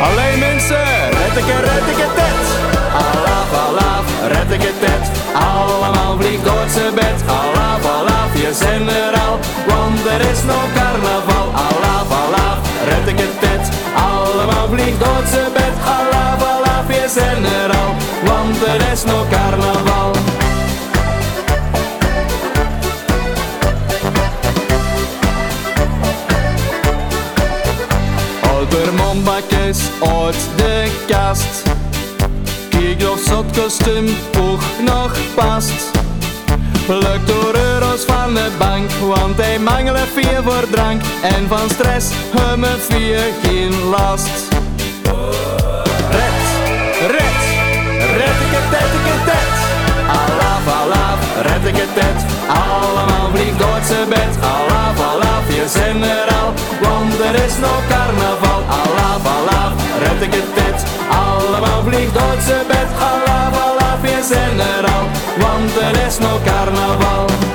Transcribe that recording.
Allee mensen, red ik het tet. Alaf, red ik het tet. Allemaal vliegt uit z'n bed. Alaf, je zijn er al, want er is nog carnaval. Alaf, red ik het tet. Allemaal vliegt uit z'n bed. Alaf, je zijn er al, want er is nog carnaval. Albermonbakjes uit de kast. Kijk of zot kostuum ook nog past. Pluk door euro's van de bank, want hij mangelen 4 voor drank. En van stress hebben 4 geen last. Red ik het tet. Alaf, red ik het tet. Allemaal vliegt uit z'n bed. Alaf, je zijn er al, want er is nog carnaval. Alaf, red ik het tet. Allemaal vliegt uit z'n bed. Alaf, je zijn er al, want er is nog carnaval.